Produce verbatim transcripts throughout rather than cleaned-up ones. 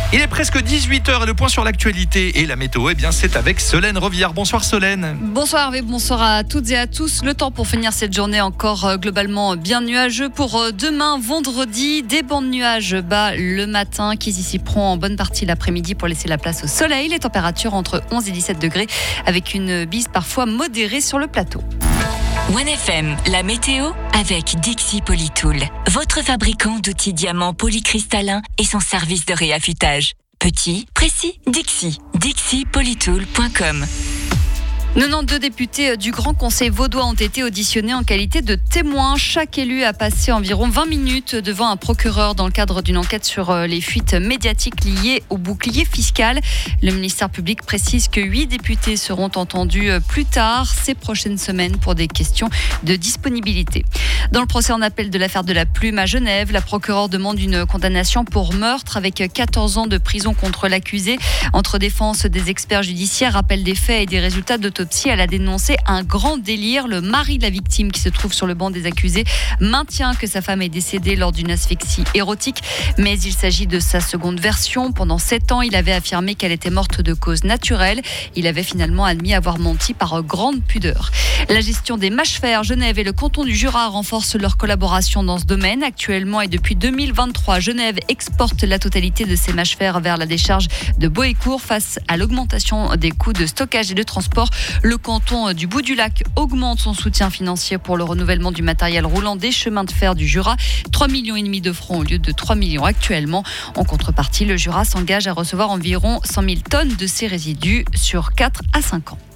Il est presque dix-huit heures et le point sur l'actualité et la météo, eh bien c'est avec Solène Rovillard. Bonsoir Solène. Bonsoir Hervé, bonsoir à toutes et à tous. Le temps pour finir cette journée encore globalement bien nuageux. Pour demain, vendredi, des bancs de nuages bas le matin qui s'y dissiperont en bonne partie l'après-midi pour laisser la place au soleil. Les températures entre onze et dix-sept degrés avec une bise parfois modérée sur le plateau. One F M, la météo avec Dixi Polytool, votre fabricant d'outils diamants polycristallins et son service de réaffûtage. Petit, précis, Dixi. dixi polytool point com. quatre-vingt-douze députés du Grand Conseil vaudois ont été auditionnés en qualité de témoins. Chaque élu a passé environ vingt minutes devant un procureur dans le cadre d'une enquête sur les fuites médiatiques liées au bouclier fiscal. Le ministère public précise que huit députés seront entendus plus tard ces prochaines semaines pour des questions de disponibilité. Dans le procès en appel de l'affaire de la plume à Genève, la procureure demande une condamnation pour meurtre avec quatorze ans de prison contre l'accusé. Entre défense des experts judiciaires, rappel des faits et des résultats d'autopsie, elle a dénoncé un grand délire. Le mari de la victime, qui se trouve sur le banc des accusés, maintient que sa femme est décédée lors d'une asphyxie érotique, mais il s'agit de sa seconde version. Pendant sept ans, il avait affirmé qu'elle était morte de cause naturelle. Il avait finalement admis avoir menti par grande pudeur. La gestion des mâches-fer, Genève et le canton du Jura renforcent leur collaboration dans ce domaine. Actuellement et depuis deux mille vingt-trois, Genève exporte la totalité de ses mâches-fer vers la décharge de Boécourt face à l'augmentation des coûts de stockage et de transport. Le canton du Bout du Lac augmente son soutien financier pour le renouvellement du matériel roulant des chemins de fer du Jura. trois virgule cinq millions de francs au lieu de trois millions actuellement. En contrepartie, le Jura s'engage à recevoir environ cent mille tonnes de ces résidus sur quatre à cinq ans.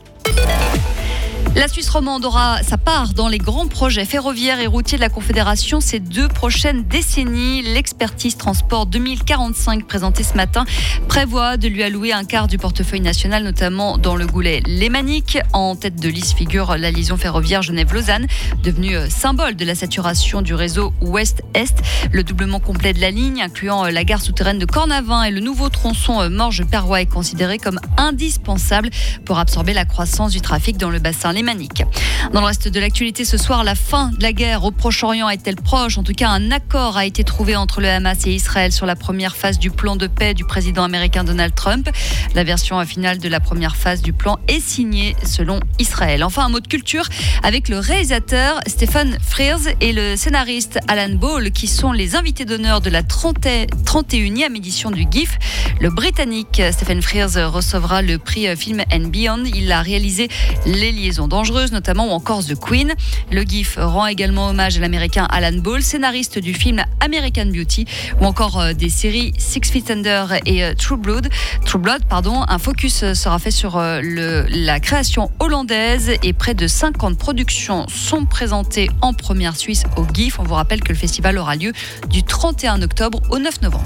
La Suisse romande aura sa part dans les grands projets ferroviaires et routiers de la Confédération ces deux prochaines décennies. L'expertise transport deux mille quarante-cinq présentée ce matin prévoit de lui allouer un quart du portefeuille national, notamment dans le goulet lémanique. En tête de liste figure la liaison ferroviaire Genève-Lausanne, devenue symbole de la saturation du réseau ouest-est. Le doublement complet de la ligne, incluant la gare souterraine de Cornavin et le nouveau tronçon Morges-Perrois, est considéré comme indispensable pour absorber la croissance du trafic dans le bassin lémanique. Dans le reste de l'actualité ce soir, la fin de la guerre au Proche-Orient est-elle proche ? En tout cas, un accord a été trouvé entre le Hamas et Israël sur la première phase du plan de paix du président américain Donald Trump. La version finale de la première phase du plan est signée selon Israël. Enfin, un mot de culture avec le réalisateur Stephen Frears et le scénariste Alan Ball, qui sont les invités d'honneur de la trente et unième édition du GIF. Le Britannique Stephen Frears recevra le prix Film and Beyond. Il a réalisé Les Liaisons dangereuses notamment, ou encore The Queen. Le GIF rend également hommage à l'américain Alan Ball, scénariste du film American Beauty, ou encore des séries Six Feet Under et True Blood. True Blood, pardon. Un focus sera fait sur le, la création hollandaise et près de cinquante productions sont présentées en première Suisse au GIF. On vous rappelle que le festival aura lieu du trente et un octobre au neuf novembre.